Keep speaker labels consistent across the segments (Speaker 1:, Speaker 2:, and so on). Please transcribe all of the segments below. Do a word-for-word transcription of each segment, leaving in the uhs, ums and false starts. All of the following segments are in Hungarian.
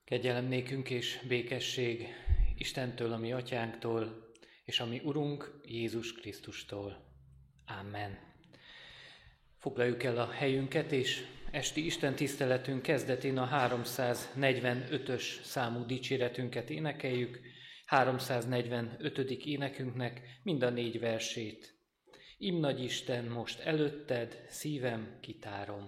Speaker 1: Kegyelem nékünk és békesség Istentől, a mi atyánktól, és a mi Urunk Jézus Krisztustól. Amen. Foglaljuk el a helyünket, és esti Isten tiszteletünk kezdetén a háromszáznegyvenötös számú dicséretünket énekeljük, háromszáznegyvenötödik énekünknek mind a négy versét. Ím nagy Isten, most előtted szívem kitárom.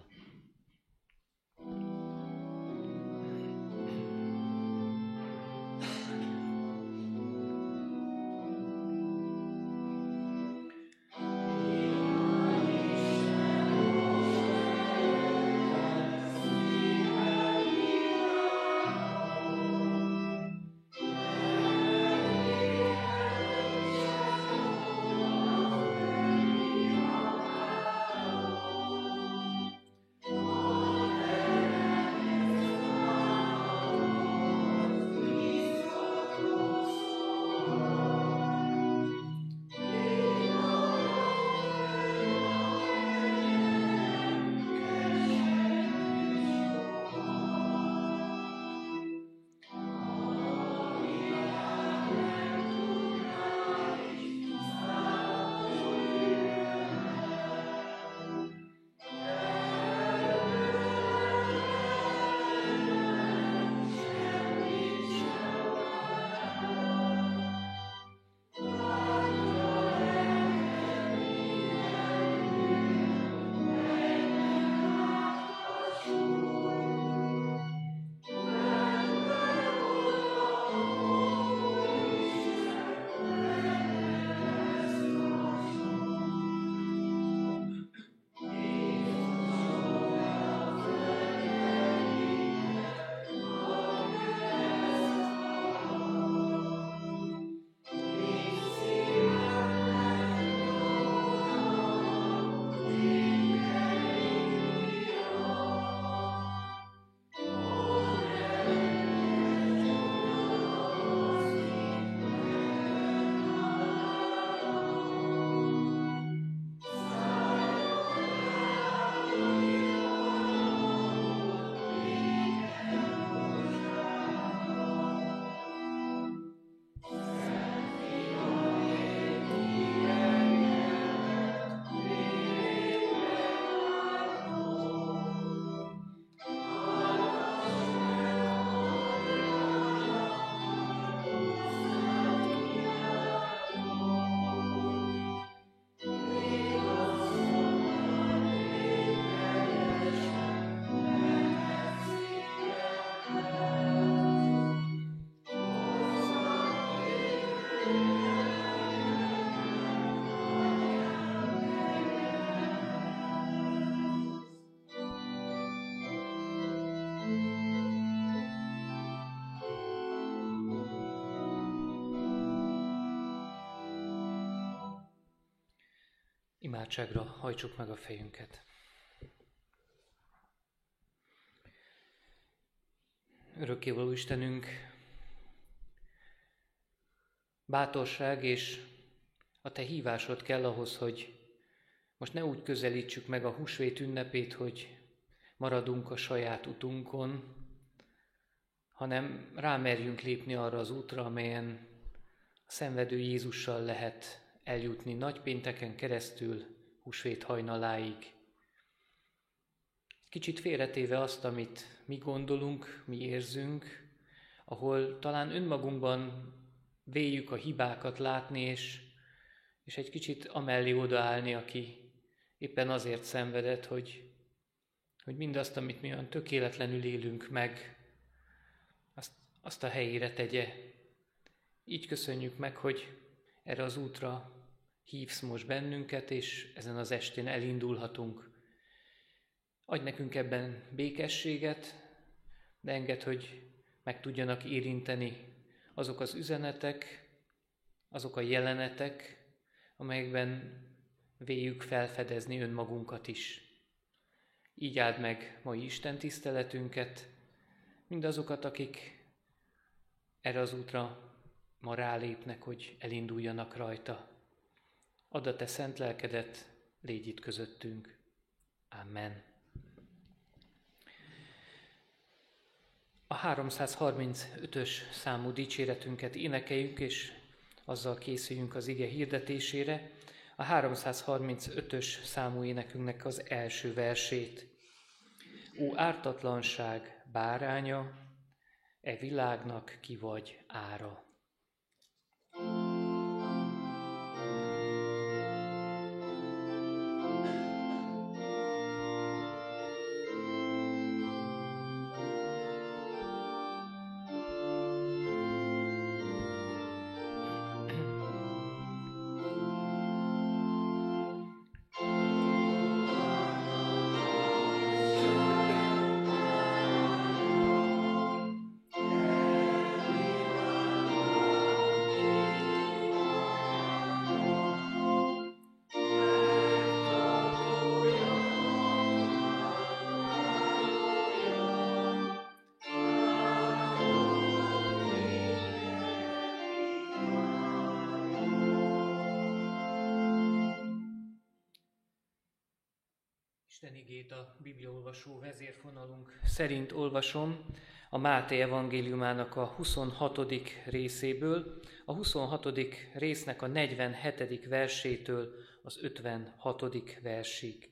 Speaker 1: Imádságra hajtsuk meg a fejünket. Örökkévaló Istenünk, bátorság és a Te hívásod kell ahhoz, hogy most ne úgy közelítsük meg a húsvét ünnepét, hogy maradunk a saját utunkon, hanem rámerjünk lépni arra az útra, amelyen a szenvedő Jézussal lehet eljutni nagypénteken keresztül húsvét hajnaláig. Kicsit félretéve azt, amit mi gondolunk, mi érzünk, ahol talán önmagunkban véljük a hibákat látni, és, és egy kicsit amellé odaállni, aki éppen azért szenvedett, hogy, hogy mindazt, amit mi olyan tökéletlenül élünk meg, azt, azt a helyére tegye. Így köszönjük meg, hogy erre az útra hívsz most bennünket, és ezen az estén elindulhatunk. Adj nekünk ebben békességet, de engedd, hogy meg tudjanak érinteni azok az üzenetek, azok a jelenetek, amelyekben véljük felfedezni önmagunkat is. Így áld meg mai Isten tiszteletünket, mindazokat, akik erre az útra ma rálépnek, hogy elinduljanak rajta. Add a Te szent lelkedet, légy itt közöttünk. Amen. A háromszázharmincötös számú dicséretünket énekeljük, és azzal készüljünk az ige hirdetésére. A háromszázharmincötös számú énekünknek az első versét. Ó ártatlanság báránya, e világnak ki vagy ára. Isten igét a bibliaolvasó vezérfonalunk szerint olvasom a Máté evangéliumának a huszonhatodik részéből, a huszonhatodik résznek a negyvenhetedik versétől az ötvenhatodik versig.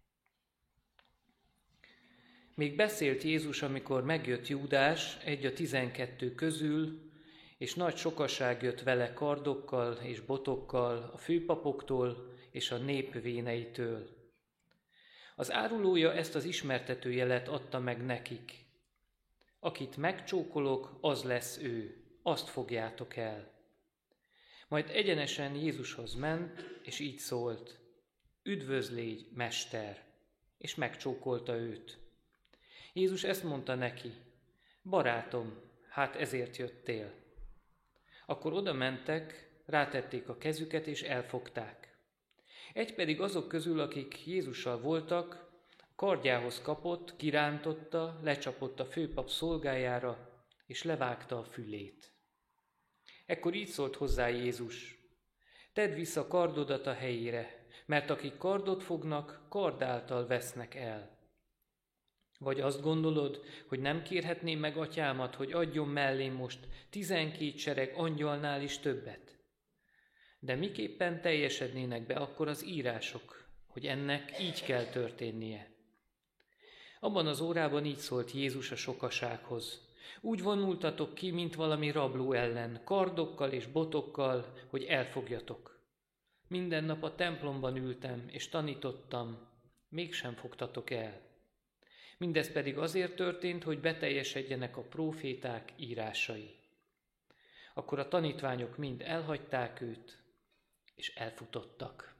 Speaker 1: Még beszélt Jézus, amikor megjött Júdás, egy a tizenkettő közül, és nagy sokaság jött vele kardokkal és botokkal, a főpapoktól és a nép véneitől. Az árulója ezt az ismertető jelet adta meg nekik. Akit megcsókolok, az lesz ő, azt fogjátok el. Majd egyenesen Jézushoz ment, és így szólt: Üdvözlégy, Mester! És megcsókolta őt. Jézus ezt mondta neki: Barátom, hát ezért jöttél. Akkor oda mentek, rátették a kezüket, és elfogták. Egy pedig azok közül, akik Jézussal voltak, kardjához kapott, kirántotta, lecsapott a főpap szolgájára, és levágta a fülét. Ekkor így szólt hozzá Jézus: Tedd vissza kardodat a helyére, mert akik kardot fognak, kard által vesznek el. Vagy azt gondolod, hogy nem kérhetném meg atyámat, hogy adjon mellém most tizenkét sereg angyalnál is többet? De miképpen teljesednének be akkor az írások, hogy ennek így kell történnie? Abban az órában így szólt Jézus a sokasághoz: Úgy vonultatok ki, mint valami rabló ellen, kardokkal és botokkal, hogy elfogjatok. Minden nap a templomban ültem, és tanítottam, mégsem fogtatok el. Mindez pedig azért történt, hogy beteljesedjenek a próféták írásai. Akkor a tanítványok mind elhagyták őt, és elfutottak.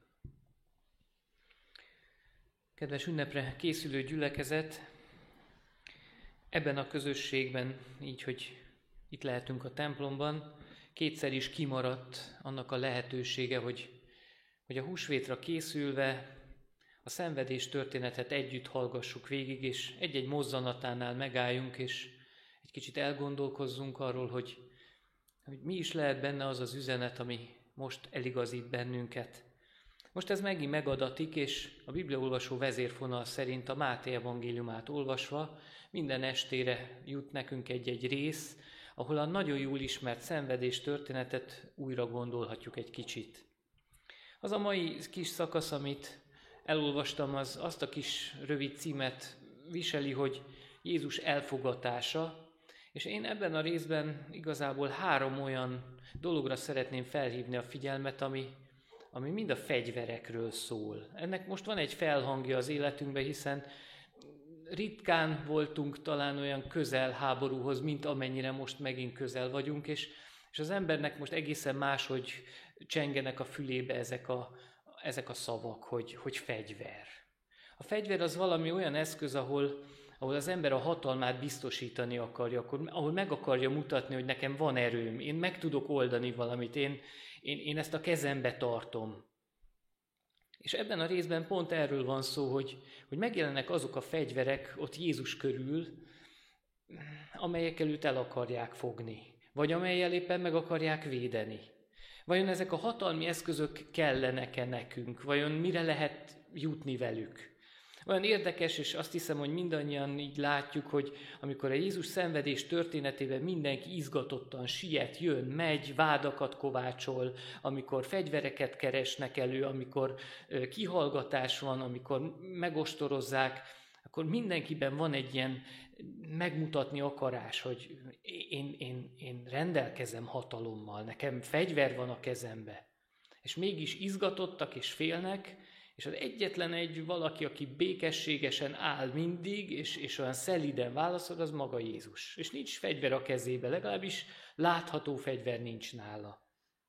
Speaker 1: Kedves ünnepre készülő gyülekezet, ebben a közösségben, így, hogy itt lehetünk a templomban, kétszer is kimaradt annak a lehetősége, hogy, hogy a húsvétra készülve a szenvedés történetet együtt hallgassuk végig, és egy-egy mozzanatánál megálljunk, és egy kicsit elgondolkozzunk arról, hogy, hogy mi is lehet benne az az üzenet, ami most eligazít bennünket. Most ez megint megadatik, és a bibliaolvasó vezérfonal szerint a Máté evangéliumát olvasva minden estére jut nekünk egy-egy rész, ahol a nagyon jól ismert szenvedés történetet újra gondolhatjuk egy kicsit. Az a mai kis szakasz, amit elolvastam, az azt a kis rövid címet viseli, hogy Jézus elfogatása, és én ebben a részben igazából három olyan dologra szeretném felhívni a figyelmet, ami, ami mind a fegyverekről szól. Ennek most van egy felhangja az életünkben, hiszen ritkán voltunk talán olyan közel háborúhoz, mint amennyire most megint közel vagyunk, és, és az embernek most egészen máshogy csengenek a fülébe ezek a, ezek a szavak, hogy, hogy fegyver. A fegyver az valami olyan eszköz, ahol, ahol az ember a hatalmát biztosítani akarja, akkor, ahol meg akarja mutatni, hogy nekem van erőm, én meg tudok oldani valamit, én, én, én ezt a kezembe tartom. És ebben a részben pont erről van szó, hogy, hogy megjelennek azok a fegyverek ott Jézus körül, amelyekkel őt el akarják fogni, vagy amellyel éppen meg akarják védeni. Vajon ezek a hatalmi eszközök kellenek-e nekünk? Vajon mire lehet jutni velük? Olyan érdekes, és azt hiszem, hogy mindannyian így látjuk, hogy amikor a Jézus szenvedés történetében mindenki izgatottan siet, jön, megy, vádakat kovácsol, amikor fegyvereket keresnek elő, amikor kihallgatás van, amikor megostorozzák, akkor mindenkiben van egy ilyen megmutatni akarás, hogy én, én, én rendelkezem hatalommal, nekem fegyver van a kezembe. És mégis izgatottak és félnek, és az egyetlen egy valaki, aki békességesen áll mindig, és, és olyan szelíden válaszol, az maga Jézus. És nincs fegyver a kezébe, legalábbis látható fegyver nincs nála.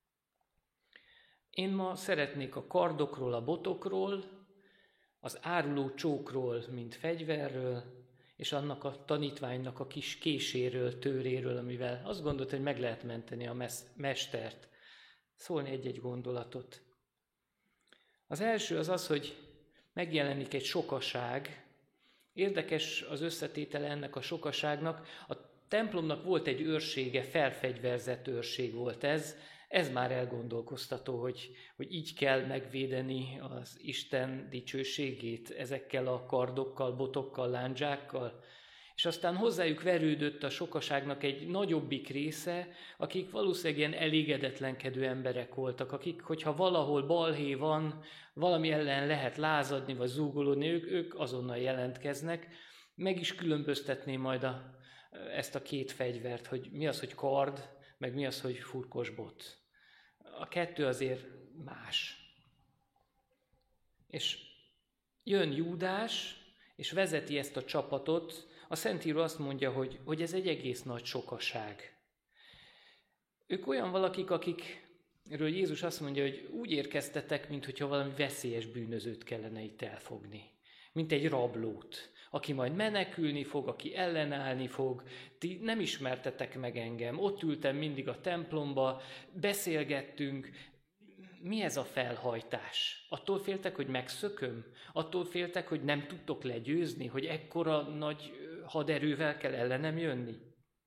Speaker 1: Én ma szeretnék a kardokról, a botokról, az áruló csókról, mint fegyverről, és annak a tanítványnak a kis késéről, tőréről, amivel azt gondolt, hogy meg lehet menteni a mestert. Szólni egy-egy gondolatot. Az első az az, hogy megjelenik egy sokaság. Érdekes az összetétele ennek a sokaságnak. A templomnak volt egy őrsége, felfegyverzett őrség volt ez. Ez már elgondolkoztató, hogy, hogy így kell megvédeni az Isten dicsőségét ezekkel a kardokkal, botokkal, lándzsákkal. És aztán hozzájuk verődött a sokaságnak egy nagyobbik része, akik valószínűleg ilyen elégedetlenkedő emberek voltak, akik, hogyha valahol balhé van, valami ellen lehet lázadni vagy zúgolódni, ők, ők azonnal jelentkeznek. Meg is különböztetné majd a, ezt a két fegyvert, hogy mi az, hogy kard, meg mi az, hogy furkos bot. A kettő azért más. És jön Júdás, és vezeti ezt a csapatot. A Szentíró azt mondja, hogy, hogy ez egy egész nagy sokaság. Ők olyan valakik, akikről Jézus azt mondja, hogy úgy érkeztetek, mintha valami veszélyes bűnözőt kellene itt elfogni. Mint egy rablót, aki majd menekülni fog, aki ellenállni fog. Ti nem ismertetek meg engem. Ott ültem mindig a templomba, beszélgettünk. Mi ez a felhajtás? Attól féltek, hogy megszököm? Attól féltek, hogy nem tudtok legyőzni? Hogy ekkora nagy haderővel kell ellenem jönni?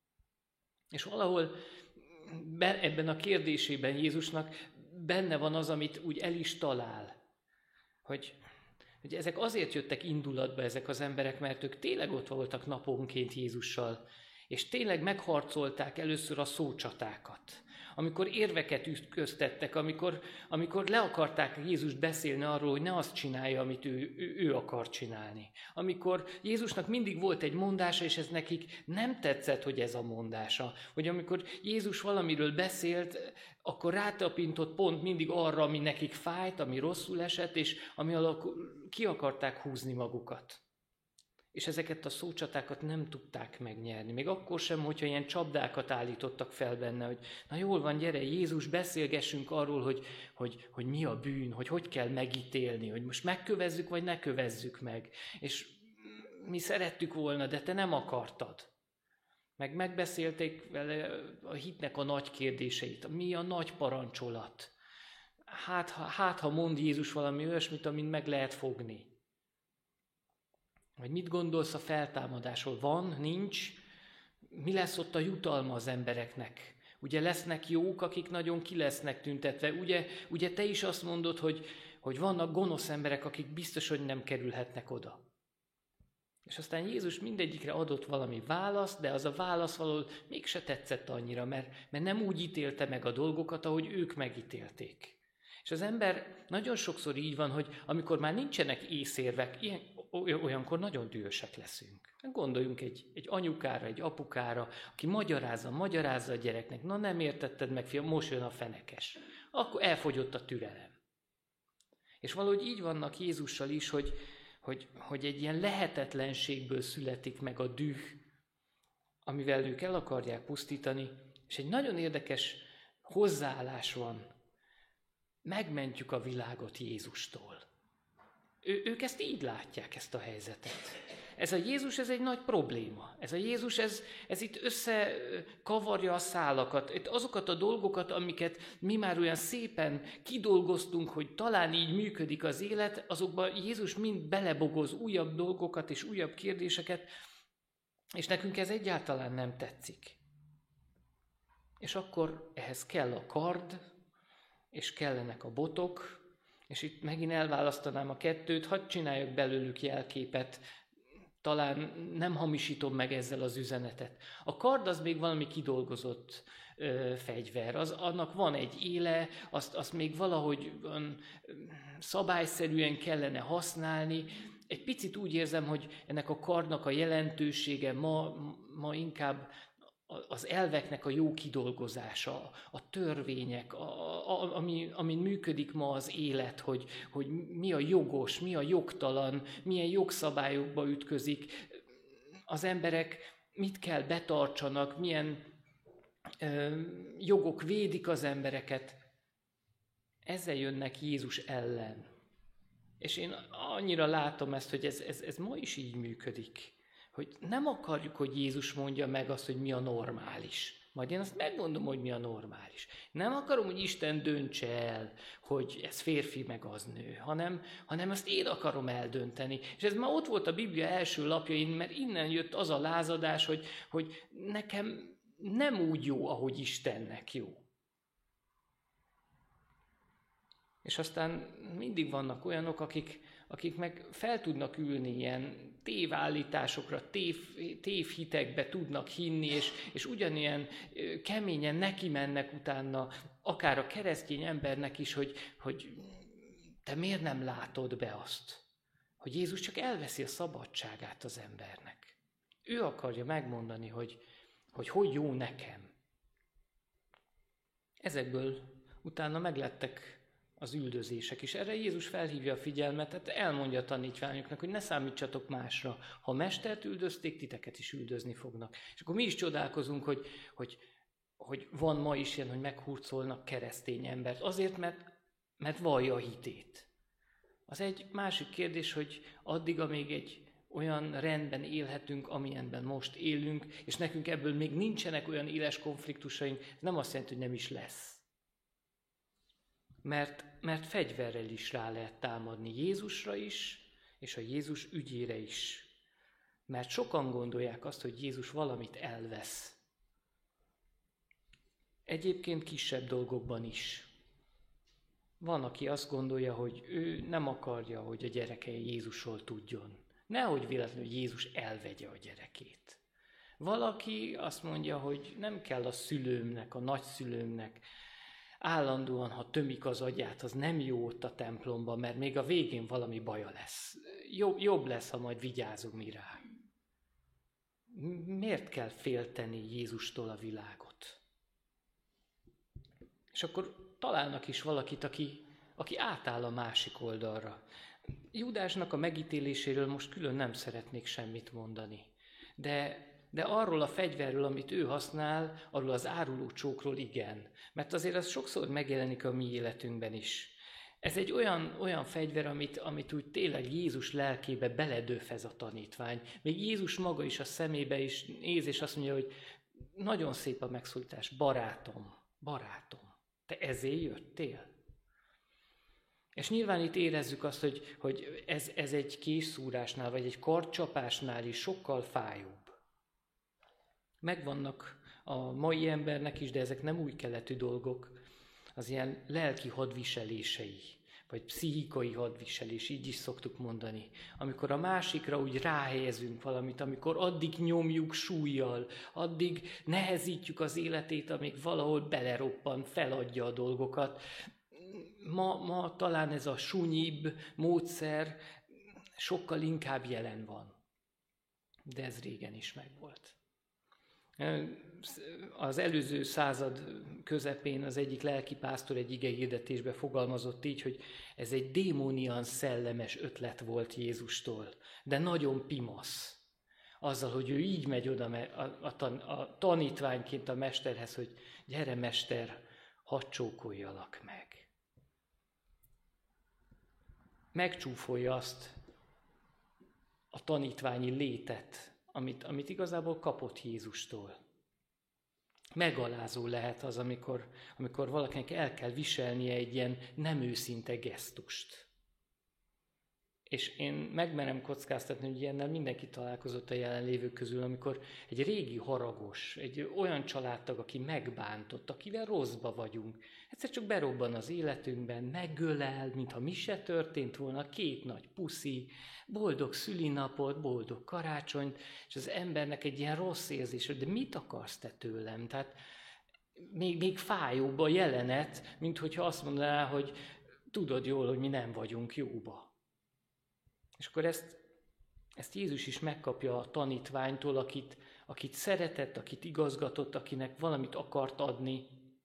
Speaker 1: És valahol ebben a kérdésében Jézusnak benne van az, amit úgy el is talál. Hogy, hogy ezek azért jöttek indulatba ezek az emberek, mert ők tényleg ott voltak naponként Jézussal, és tényleg megharcolták először a szócsatákat. Amikor érveket ütköztettek, amikor, amikor le akarták Jézust beszélni arról, hogy ne azt csinálja, amit ő, ő, ő akar csinálni. Amikor Jézusnak mindig volt egy mondása, és ez nekik nem tetszett, hogy ez a mondása. Hogy amikor Jézus valamiről beszélt, akkor rátapintott pont mindig arra, ami nekik fájt, ami rosszul esett, és ami alak ki akarták húzni magukat. És ezeket a szócsatákat nem tudták megnyerni. Még akkor sem, hogyha ilyen csapdákat állítottak fel benne, hogy na jól van, gyere, Jézus, beszélgessünk arról, hogy, hogy, hogy mi a bűn, hogy hogy kell megítélni, hogy most megkövezzük, vagy ne kövezzük meg. És mi szerettük volna, de te nem akartad. Meg megbeszélték vele a hitnek a nagy kérdéseit, mi a nagy parancsolat. Hát, ha, hát, ha mond Jézus valami olyasmit, amit meg lehet fogni. Vagy mit gondolsz a feltámadásról? Van, nincs? Mi lesz ott a jutalma az embereknek? Ugye lesznek jók, akik nagyon ki lesznek tüntetve. Ugye, ugye te is azt mondod, hogy, hogy vannak gonosz emberek, akik biztos, hogy nem kerülhetnek oda. És aztán Jézus mindegyikre adott valami választ, de az a válasz valahol mégse tetszett annyira, mert, mert nem úgy ítélte meg a dolgokat, ahogy ők megítélték. És az ember nagyon sokszor így van, hogy amikor már nincsenek észérvek, ilyen, olyankor nagyon dühösek leszünk. Gondoljunk egy, egy anyukára, egy apukára, aki magyarázza, magyarázza a gyereknek, na nem értetted meg, fiam, most jön a fenekes. Akkor elfogyott a türelem. És valahogy így vannak Jézussal is, hogy, hogy, hogy egy ilyen lehetetlenségből születik meg a düh, amivel ők el akarják pusztítani, és egy nagyon érdekes hozzáállás van. Megmentjük a világot Jézustól. Ő, ők ezt így látják, ezt a helyzetet. Ez a Jézus, ez egy nagy probléma. Ez a Jézus, ez, ez itt összekavarja a szálakat. Itt azokat a dolgokat, amiket mi már olyan szépen kidolgoztunk, hogy talán így működik az élet, azokban Jézus mind belebogoz újabb dolgokat és újabb kérdéseket, és nekünk ez egyáltalán nem tetszik. És akkor ehhez kell a kard, és kellenek a botok, És itt megint elválasztanám a kettőt, hadd csináljak belőlük jelképet, talán nem hamisítom meg ezzel az üzenetet. A kard az még valami kidolgozott ö, fegyver, az, annak van egy éle, azt, azt még valahogy ö, szabályszerűen kellene használni. Egy picit úgy érzem, hogy ennek a kardnak a jelentősége ma, ma inkább az elveknek a jó kidolgozása, a törvények, a, a, ami, amin működik ma az élet, hogy, hogy mi a jogos, mi a jogtalan, milyen jogszabályokba ütközik, az emberek mit kell betartsanak, milyen ö, jogok védik az embereket. Ezzel jönnek Jézus ellen. És én annyira látom ezt, hogy ez, ez, ez ma is így működik. Hogy nem akarjuk, hogy Jézus mondja meg azt, hogy mi a normális. Majd én azt megmondom, hogy mi a normális. Nem akarom, hogy Isten döntse el, hogy ez férfi meg az nő, hanem, hanem ezt én akarom eldönteni. És ez már ott volt a Biblia első lapjain, mert innen jött az a lázadás, hogy, hogy nekem nem úgy jó, ahogy Istennek jó. És aztán mindig vannak olyanok, akik, akik meg fel tudnak ülni ilyen tévállításokra, tév, tévhitekbe tudnak hinni, és, és ugyanilyen keményen neki mennek utána, akár a keresztény embernek is, hogy, hogy te miért nem látod be azt, hogy Jézus csak elveszi a szabadságát az embernek. Ő akarja megmondani, hogy hogy, hogy jó nekem. Ezekből utána meglettek az üldözések is. Erre Jézus felhívja a figyelmet, tehát elmondja a tanítványoknak, hogy ne számítsatok másra. Ha a mestert üldözték, titeket is üldözni fognak. És akkor mi is csodálkozunk, hogy, hogy, hogy van ma is ilyen, hogy meghurcolnak keresztény embert. Azért, mert, mert vallja a hitét. Az egy másik kérdés, hogy addig, amíg egy olyan rendben élhetünk, amilyenben most élünk, és nekünk ebből még nincsenek olyan éles konfliktusaink, ez nem azt jelenti, hogy nem is lesz. Mert, mert fegyverrel is rá lehet támadni Jézusra is, és a Jézus ügyére is. Mert sokan gondolják azt, hogy Jézus valamit elvesz. Egyébként kisebb dolgokban is. Van, aki azt gondolja, hogy ő nem akarja, hogy a gyereke Jézusról tudjon. Nehogy véletlenül Jézus elvegye a gyerekét. Valaki azt mondja, hogy nem kell a szülőmnek, a nagyszülőmnek állandóan, ha tömik az agyát, az nem jó ott a templomban, mert még a végén valami baja lesz. Jobb, jobb lesz, ha majd vigyázunk mi rá. Miért kell félteni Jézustól a világot? És akkor találnak is valakit, aki, aki átáll a másik oldalra. Júdásnak a megítéléséről most külön nem szeretnék semmit mondani. De, de arról a fegyverről, amit ő használ, arról az áruló csókról igen. Mert azért az sokszor megjelenik a mi életünkben is. Ez egy olyan, olyan fegyver, amit, amit úgy tényleg Jézus lelkébe beledöfez a tanítvány. Még Jézus maga is a szemébe is néz, és azt mondja, hogy nagyon szép a megszólítás, barátom, barátom, te ezért jöttél? És nyilván itt érezzük azt, hogy, hogy ez, ez egy készszúrásnál, vagy egy kardcsapásnál is sokkal fájóbb. Megvannak a mai embernek is, de ezek nem új keletű dolgok, az ilyen lelki hadviselései, vagy pszichikai hadviselés, így is szoktuk mondani. Amikor a másikra úgy ráhelyezünk valamit, amikor addig nyomjuk súlyjal, addig nehezítjük az életét, amíg valahol beleroppan, feladja a dolgokat. Ma, ma talán ez a sunyibb módszer sokkal inkább jelen van. De ez régen is megvolt. Az előző század közepén az egyik lelkipásztor egy igehirdetésbe fogalmazott így, hogy ez egy démonian szellemes ötlet volt Jézustól, de nagyon pimasz. Azzal, hogy ő így megy oda a, a, a tanítványként a mesterhez, hogy gyere mester, hadd csókoljalak meg. Megcsúfolja azt a tanítványi létet, amit, amit igazából kapott Jézustól. Megalázó lehet az, amikor, amikor valakinek el kell viselnie egy ilyen nem őszinte gesztust. És én megmerem kockáztatni, hogy ilyennel mindenki találkozott a jelenlévők közül, amikor egy régi haragos, egy olyan családtag, aki megbántott, akivel rosszba vagyunk, egyszer csak berobban az életünkben, megölel, mintha mi se történt volna, két nagy puszi, boldog szülinapot, boldog karácsonyt, és az embernek egy ilyen rossz érzés, hogy de mit akarsz te tőlem? Tehát még, még fájóbb a jelenet, mint hogyha azt mondaná, hogy tudod jól, hogy mi nem vagyunk jóba. És akkor ezt, ezt Jézus is megkapja a tanítványtól, akit, akit szeretett, akit igazgatott, akinek valamit akart adni.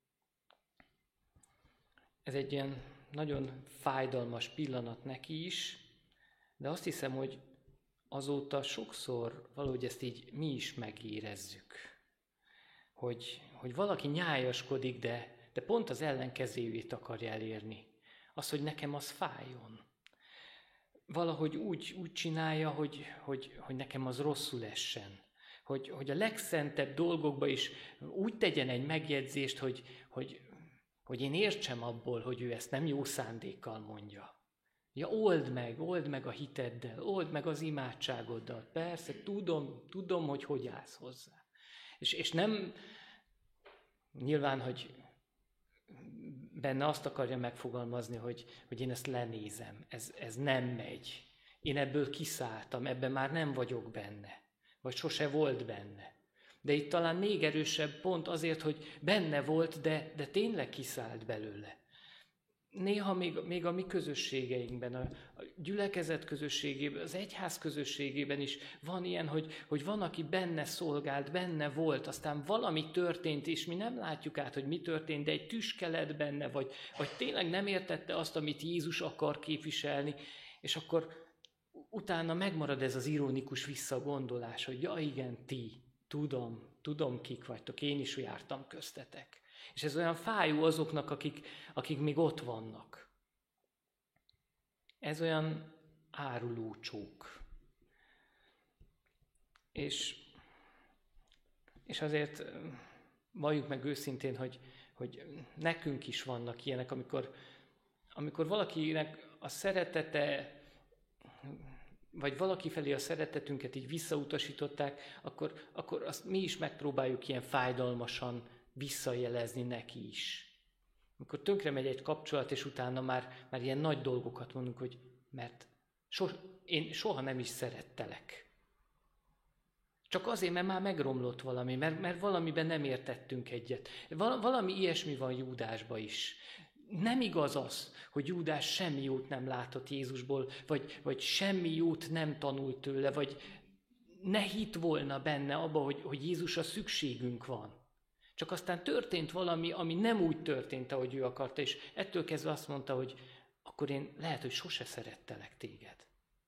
Speaker 1: Ez egy ilyen nagyon fájdalmas pillanat neki is, de azt hiszem, hogy azóta sokszor valahogy ezt így mi is megérezzük. Hogy, hogy valaki nyájaskodik, de, de pont az ellenkezőjét akarja elérni. Az, hogy nekem az fájjon. Valahogy úgy, úgy csinálja, hogy, hogy, hogy nekem az rosszul essen. Hogy, hogy a legszentebb dolgokba is úgy tegyen egy megjegyzést, hogy, hogy, hogy én értsem abból, hogy ő ezt nem jó szándékkal mondja. Ja, old meg, old meg a hiteddel, old meg az imádságoddal. Persze, tudom, tudom, hogy hogy állsz hozzá. És, és nem nyilván, hogy benne azt akarja megfogalmazni, hogy, hogy én ezt lenézem, ez, ez nem megy. Én ebből kiszálltam, ebben már nem vagyok benne, vagy sose volt benne. De itt talán még erősebb pont azért, hogy benne volt, de, de tényleg kiszállt belőle. Néha még, még a mi közösségeinkben, a, a gyülekezet közösségében, az egyház közösségében is van ilyen, hogy, hogy van, aki benne szolgált, benne volt, aztán valami történt, és mi nem látjuk át, hogy mi történt, de egy tüske lett benne, vagy, vagy tényleg nem értette azt, amit Jézus akar képviselni, és akkor utána megmarad ez az ironikus visszagondolás, hogy ja igen, ti, tudom, tudom kik vagytok, én is jártam köztetek. És ez olyan fájó azoknak, akik, akik még ott vannak. Ez olyan áruló csók. És, és azért valljuk meg őszintén, hogy, hogy nekünk is vannak ilyenek, amikor, amikor valakinek a szeretete, vagy valaki felé a szeretetünket így visszautasították, akkor, akkor azt mi is megpróbáljuk ilyen fájdalmasan visszajelezni neki is. Amikor tönkre megy egy kapcsolat, és utána már, már ilyen nagy dolgokat mondunk, hogy mert so, én soha nem is szerettelek. Csak azért, mert már megromlott valami, mert, mert valamiben nem értettünk egyet. Val, valami ilyesmi van Júdásban is. Nem igaz az, hogy Júdás semmi jót nem látott Jézusból, vagy, vagy semmi jót nem tanult tőle, vagy ne hitt volna benne abba, hogy, hogy Jézusra szükségünk van. Csak aztán történt valami, ami nem úgy történt, ahogy ő akarta, és ettől kezdve azt mondta, hogy akkor én lehet, hogy sose szerettelek téged.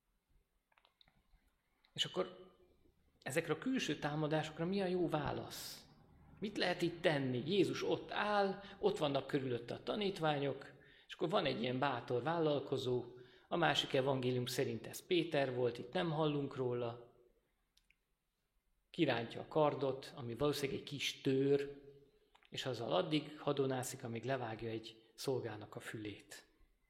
Speaker 1: És akkor ezekre a külső támadásokra mi a jó válasz? Mit lehet itt tenni? Jézus ott áll, ott vannak körülötte a tanítványok, és akkor van egy ilyen bátor vállalkozó, a másik evangélium szerint ez Péter volt, itt nem hallunk róla, kirántja a kardot, ami valószínűleg egy kis tőr, és azzal addig hadonászik, amíg levágja egy szolgának a fülét.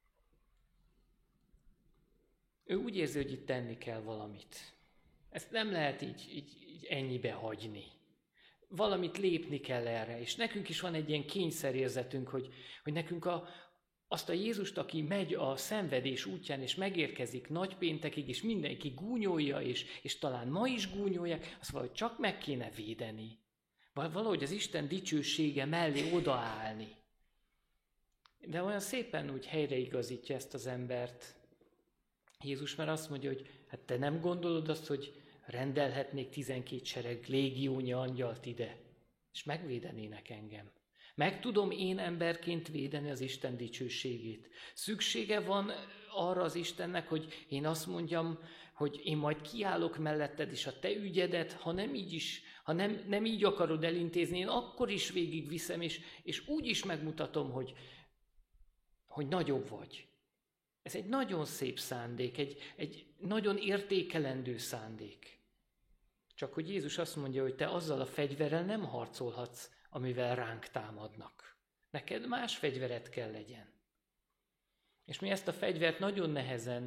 Speaker 1: Ő úgy érzi, hogy itt tenni kell valamit. Ezt nem lehet így, így, így ennyibe hagyni. Valamit lépni kell erre, és nekünk is van egy ilyen kényszerérzetünk, hogy, hogy nekünk a, azt a Jézust, aki megy a szenvedés útján, és megérkezik nagypéntekig, és mindenki gúnyolja, és, és talán ma is gúnyolják, azt valahogy csak meg kéne védeni. Valahogy az Isten dicsősége mellé odaállni. De olyan szépen úgy helyreigazítja ezt az embert Jézus, mert azt mondja, hogy hát te nem gondolod azt, hogy rendelhetnék tizenkét sereg légiónyi angyalt ide, és megvédenének engem. Meg tudom én emberként védeni az Isten dicsőségét. Szüksége van arra az Istennek, hogy én azt mondjam, hogy én majd kiállok melletted, és a te ügyedet, ha nem így is, ha nem, nem így akarod elintézni, én akkor is végigviszem, és, és úgy is megmutatom, hogy, hogy nagyobb vagy. Ez egy nagyon szép szándék, egy, egy nagyon értékelendő szándék. Csak hogy Jézus azt mondja, hogy te azzal a fegyverrel nem harcolhatsz, amivel ránk támadnak. Neked más fegyvered kell legyen. És mi ezt a fegyvert nagyon nehezen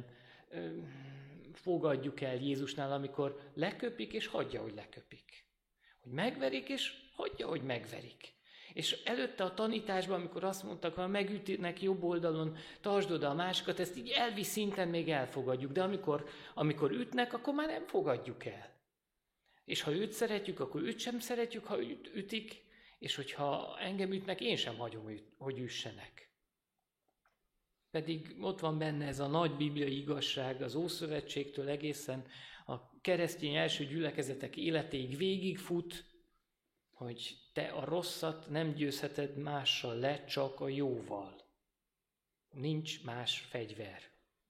Speaker 1: ö, fogadjuk el Jézusnál, amikor leköpik, és hagyja, hogy leköpik. Hogy megverik, és hagyja, hogy megverik. És előtte a tanításban, amikor azt mondtak, ha megütnek jobb oldalon, tartsd oda a másikat, ezt így elvi szinten még elfogadjuk, de amikor, amikor ütnek, akkor már nem fogadjuk el. És ha őt szeretjük, akkor őt sem szeretjük, ha őt ütik, és hogyha engem ütnek, én sem hagyom, hogy üssenek. Pedig ott van benne ez a nagy bibliai igazság az Ószövetségtől egészen a keresztény első gyülekezetek életéig végigfut, hogy te a rosszat nem győzheted mással le, csak a jóval. Nincs más fegyver.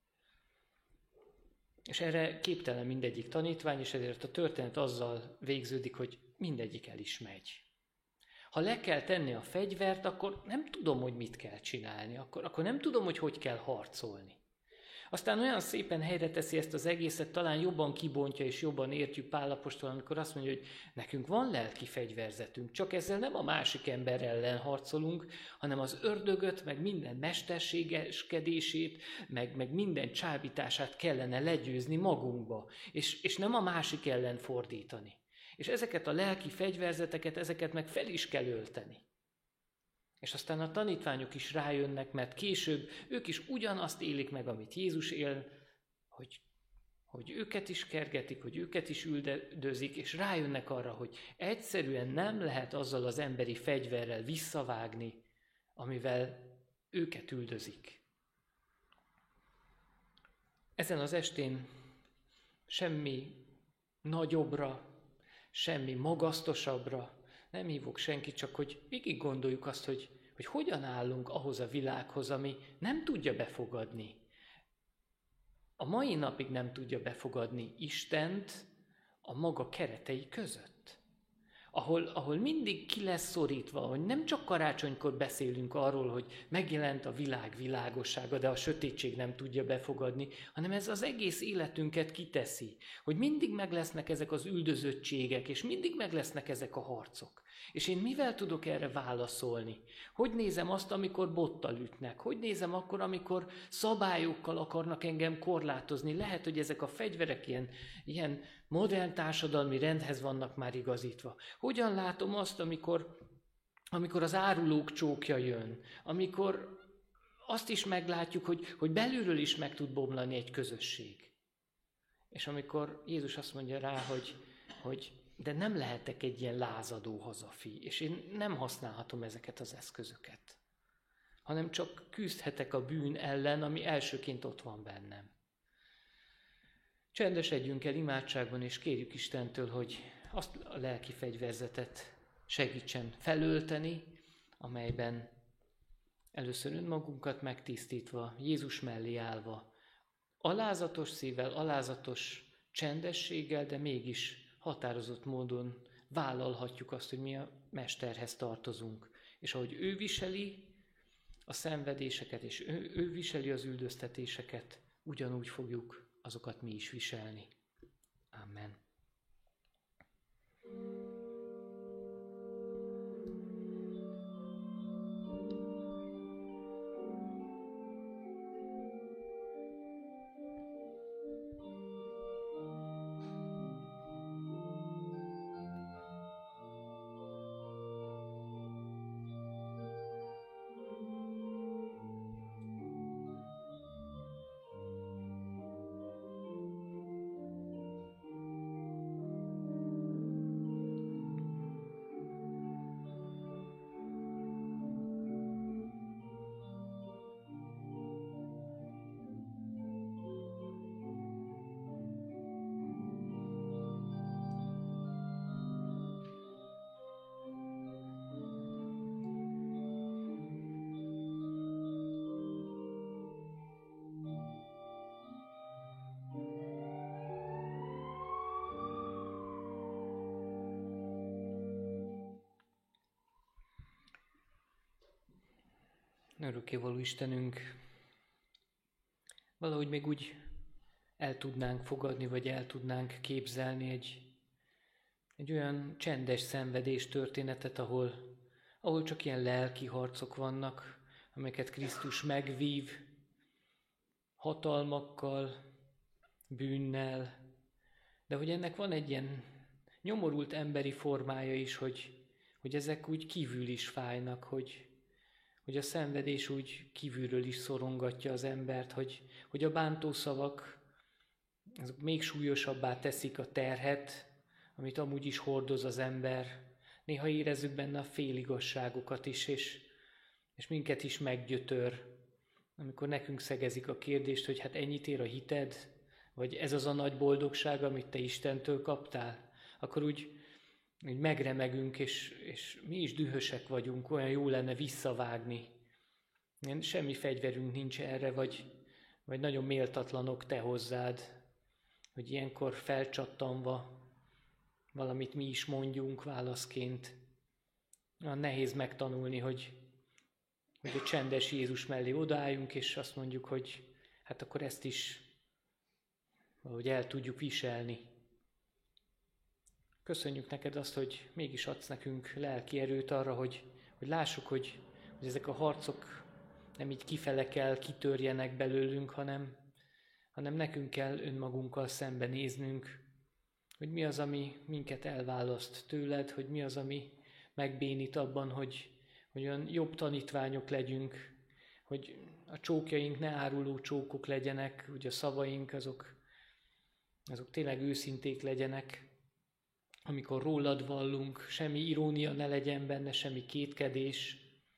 Speaker 1: És erre képtelen mindegyik tanítvány, és ezért a történet azzal végződik, hogy mindegyik el is megy. Ha le kell tenni a fegyvert, akkor nem tudom, hogy mit kell csinálni, akkor, akkor nem tudom, hogy hogy kell harcolni. Aztán olyan szépen helyre teszi ezt az egészet, talán jobban kibontja és jobban értjük Pál apostol, amikor azt mondja, hogy nekünk van lelki fegyverzetünk, csak ezzel nem a másik ember ellen harcolunk, hanem az ördögöt, meg minden mesterségeskedését, meg, meg minden csábítását kellene legyőzni magunkba, és, és nem a másik ellen fordítani. És ezeket a lelki fegyverzeteket, ezeket meg fel is kell ölteni. És aztán a tanítványok is rájönnek, mert később ők is ugyanazt élik meg, amit Jézus él, hogy, hogy őket is kergetik, hogy őket is üldözik, és rájönnek arra, hogy egyszerűen nem lehet azzal az emberi fegyverrel visszavágni, amivel őket üldözik. Ezen az estén semmi nagyobbra, semmi magasztosabbra nem hívok senkit, csak hogy végig gondoljuk azt, hogy, hogy hogyan állunk ahhoz a világhoz, ami nem tudja befogadni. A mai napig nem tudja befogadni Istent a maga keretei között. Ahol, ahol mindig ki lesz szorítva, hogy nem csak karácsonykor beszélünk arról, hogy megjelent a világ világossága, de a sötétség nem tudja befogadni, hanem ez az egész életünket kiteszi, hogy mindig meg lesznek ezek az üldözöttségek, és mindig meg lesznek ezek a harcok. És én mivel tudok erre válaszolni? Hogy nézem azt, amikor bottal ütnek? Hogy nézem akkor, amikor szabályokkal akarnak engem korlátozni? Lehet, hogy ezek a fegyverek ilyen, ilyen modern társadalmi rendhez vannak már igazítva. Hogyan látom azt, amikor, amikor az árulók csókja jön? Amikor azt is meglátjuk, hogy, hogy belülről is meg tud bomlani egy közösség. És amikor Jézus azt mondja rá, hogy, hogy de nem lehetek egy ilyen lázadó hazafi, és én nem használhatom ezeket az eszközöket, hanem csak küzdhetek a bűn ellen, ami elsőként ott van bennem. Csendesedjünk el imádságban, és kérjük Istentől, hogy azt a lelki fegyverzetet segítsen felölteni, amelyben először önmagunkat megtisztítva, Jézus mellé állva, alázatos szívvel, alázatos csendességgel, de mégis határozott módon vállalhatjuk azt, hogy mi a Mesterhez tartozunk. És ahogy ő viseli a szenvedéseket, és ő, ő viseli az üldöztetéseket, ugyanúgy fogjuk azokat mi is viselni. Amen. Örökkévaló Istenünk, valahogy még úgy el tudnánk fogadni, vagy el tudnánk képzelni egy, egy olyan csendes szenvedés történetet, ahol, ahol csak ilyen lelki harcok vannak, amelyeket Krisztus megvív hatalmakkal, bűnnel, de hogy ennek van egy ilyen nyomorult emberi formája is, hogy, hogy ezek úgy kívül is fájnak, hogy, hogy a szenvedés úgy kívülről is szorongatja az embert, hogy, hogy a bántó szavak azok még súlyosabbá teszik a terhet, amit amúgy is hordoz az ember. Néha érezzük benne a féligasságokat is, és, és minket is meggyötör, amikor nekünk szegezik a kérdést, hogy hát ennyit ér a hited, vagy ez az a nagy boldogság, amit te Istentől kaptál, akkor úgy, úgy megremegünk, és, és mi is dühösek vagyunk, olyan jó lenne visszavágni. Semmi fegyverünk nincs erre, vagy, vagy nagyon méltatlanok te hozzád, hogy ilyenkor felcsattanva valamit mi is mondjunk válaszként. Olyan nehéz megtanulni, hogy, hogy a csendes Jézus mellé odaálljunk, és azt mondjuk, hogy hát akkor ezt is valahogy el tudjuk viselni. Köszönjük neked azt, hogy mégis adsz nekünk lelki erőt arra, hogy, hogy lássuk, hogy, hogy ezek a harcok nem így kifele kell kitörjenek belőlünk, hanem, hanem nekünk kell önmagunkkal szembenéznünk, hogy mi az, ami minket elválaszt tőled, hogy mi az, ami megbénít abban, hogy, hogy olyan jobb tanítványok legyünk, hogy a csókjaink ne áruló csókok legyenek, hogy a szavaink azok, azok tényleg őszinték legyenek, amikor rólad vallunk, semmi irónia ne legyen benne, semmi kétkedés.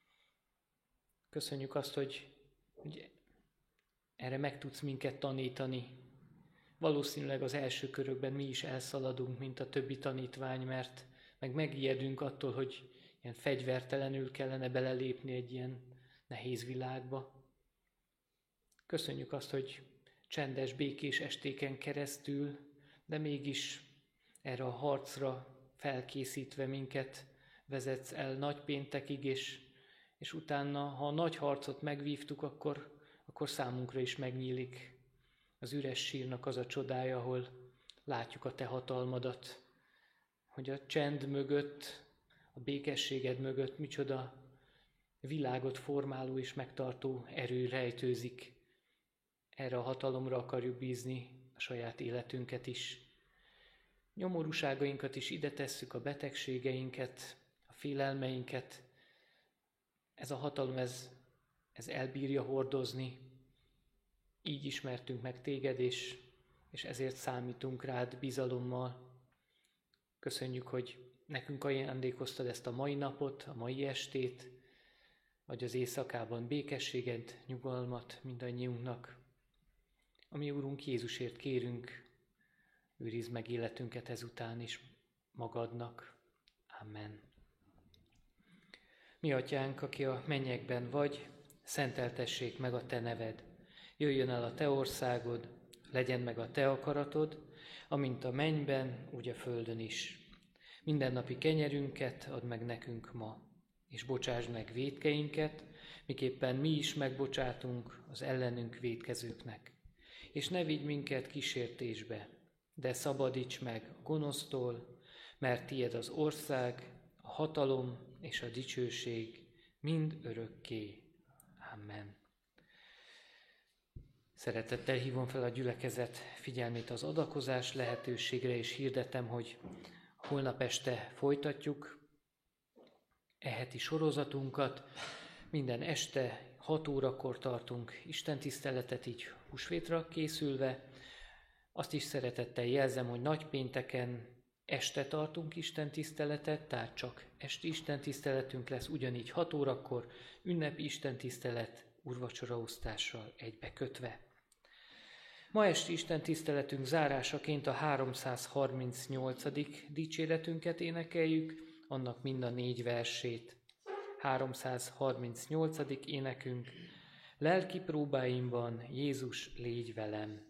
Speaker 1: Köszönjük azt, hogy, hogy erre meg tudsz minket tanítani. Valószínűleg az első körökben mi is elszaladunk, mint a többi tanítvány, mert meg megijedünk attól, hogy ilyen fegyvertelenül kellene belelépni egy ilyen nehéz világba. Köszönjük azt, hogy csendes, békés estéken keresztül, de mégis erre a harcra felkészítve minket vezetsz el nagypéntekig, és, és utána, ha a nagy harcot megvívtuk, akkor, akkor számunkra is megnyílik az üres sírnak az a csodája, ahol látjuk a te hatalmadat, hogy a csend mögött, a békességed mögött micsoda világot formáló és megtartó erő rejtőzik. Erre a hatalomra akarjuk bízni a saját életünket is. Nyomorúságainkat is ide tesszük, a betegségeinket, a félelmeinket. Ez a hatalom, ez, ez elbírja hordozni. Így ismertünk meg téged, és, és ezért számítunk rád bizalommal. Köszönjük, hogy nekünk ajándékoztad ezt a mai napot, a mai estét, vagy az éjszakában békességed, nyugalmat mindannyiunknak. Ami Úrunk Jézusért kérünk, őrizd meg életünket ezután is magadnak. Amen. Mi atyánk, aki a mennyekben vagy, szenteltessék meg a te neved. Jöjjön el a te országod, legyen meg a te akaratod, amint a mennyben, úgy a földön is. Mindennapi kenyerünket add meg nekünk ma, és bocsásd meg vétkeinket, miképpen mi is megbocsátunk az ellenünk vétkezőknek. És ne vigy minket kísértésbe, de szabadíts meg a gonosztól, mert tied az ország, a hatalom és a dicsőség mind örökké. Amen. Szeretettel hívom fel a gyülekezet figyelmét az adakozás lehetőségre, és hirdetem, hogy holnap este folytatjuk e heti sorozatunkat. Minden este hat órakor tartunk istentiszteletet, így húsvétra készülve. Azt is szeretettel jelzem, hogy nagypénteken este tartunk istentiszteletet, tehát csak esti istentiszteletünk lesz, ugyanígy hat órakor ünnepi istentisztelet úrvacsoraosztással egybekötve. Ma esti istentiszteletünk zárásaként a háromszázharmincnyolcadik dicséretünket énekeljük, annak mind a négy versét. háromszázharmincnyolcadik énekünk: Lelki próbáimban Jézus, légy velem.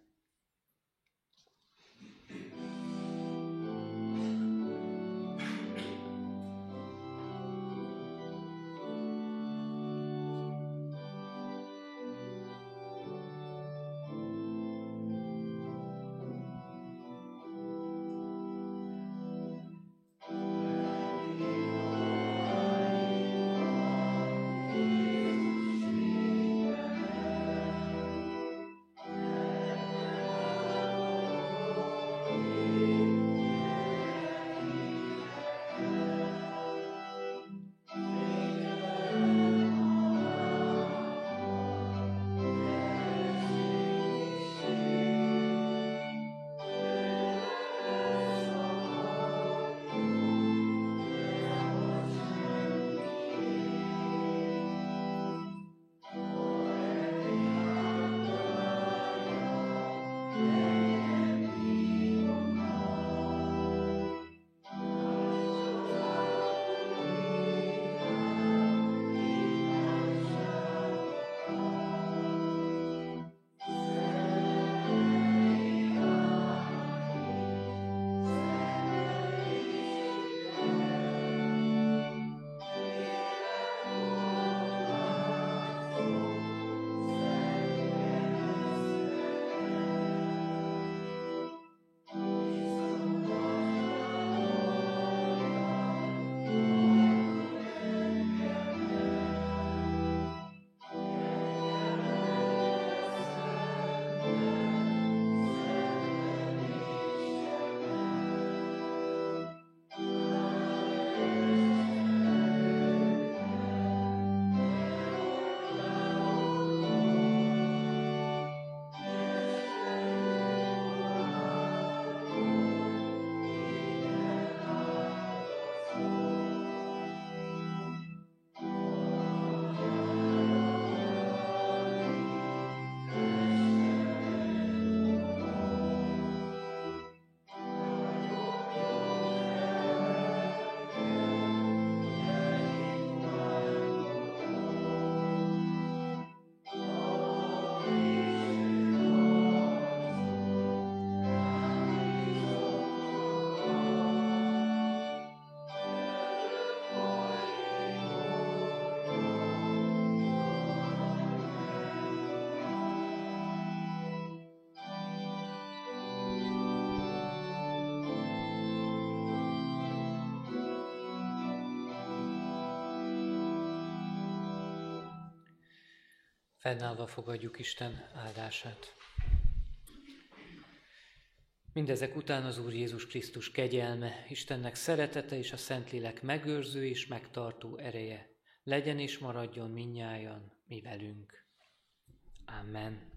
Speaker 1: Fennállva fogadjuk Isten áldását. Mindezek után az Úr Jézus Krisztus kegyelme, Istennek szeretete és a Szentlélek megőrző és megtartó ereje legyen és maradjon mindnyájan mi velünk. Amen.